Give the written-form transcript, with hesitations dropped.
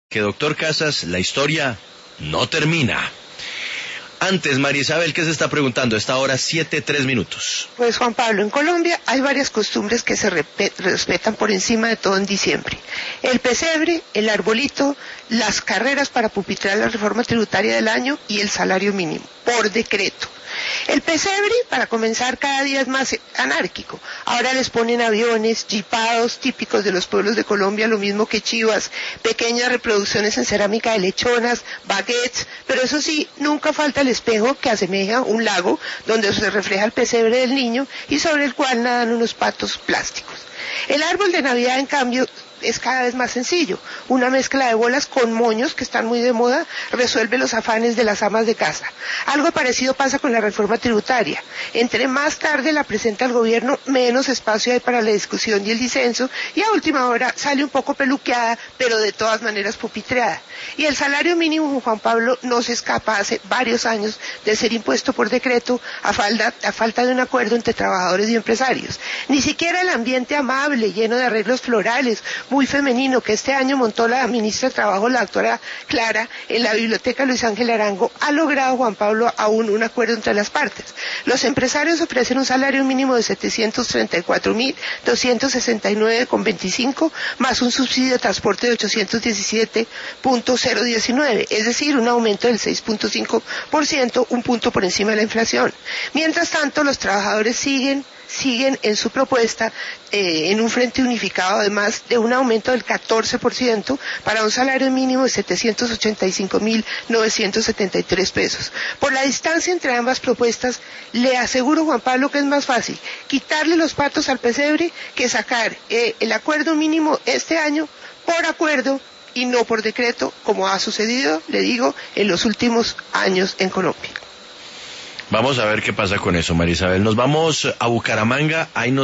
Que doctor Casas, la historia no termina. Antes, María Isabel, ¿qué se está preguntando? Esta hora 7:03. Pues Juan Pablo, en Colombia hay varias costumbres que se respetan por encima de todo en diciembre. El pesebre, el arbolito, las carreras para pupitrar la reforma tributaria del año y el salario mínimo, por decreto. El pesebre, para comenzar, cada día es más anárquico. Ahora les ponen aviones, jipados típicos de los pueblos de Colombia, lo mismo que chivas, pequeñas reproducciones en cerámica de lechonas, baguettes, pero eso sí, nunca falta el espejo que asemeja un lago donde se refleja el pesebre del niño y sobre el cual nadan unos patos plásticos. El árbol de Navidad, en cambio, es cada vez más sencillo. Una mezcla de bolas con moños, que están muy de moda, resuelve los afanes de las amas de casa. Algo parecido pasa con la reforma tributaria. Entre más tarde la presenta el gobierno, menos espacio hay para la discusión y el disenso, y a última hora sale un poco peluqueada, pero de todas maneras pupitreada. Y el salario mínimo, Juan Pablo, no se escapa hace varios años de ser impuesto por decreto a falta de un acuerdo entre trabajadores y empresarios. Ni siquiera el ambiente amable, lleno de arreglos florales, muy femenino, que este año montó la ministra de Trabajo, la doctora Clara, en la biblioteca Luis Ángel Arango, ha logrado, Juan Pablo, aún un acuerdo entre las partes. Los empresarios ofrecen un salario mínimo de 734.269,25, más un subsidio de transporte de 817.019, es decir, un aumento del 6.5%, un punto por encima de la inflación. Mientras tanto, los trabajadores siguen en su propuesta en un frente unificado, además de un aumento del 14% para un salario mínimo de 785.973 pesos. Por la distancia entre ambas propuestas, le aseguro, Juan Pablo, que es más fácil quitarle los patos al pesebre que sacar el acuerdo mínimo este año por acuerdo y no por decreto, como ha sucedido, le digo, en los últimos años en Colombia. Vamos a ver qué pasa con eso, María Isabel. Nos vamos a Bucaramanga. Ahí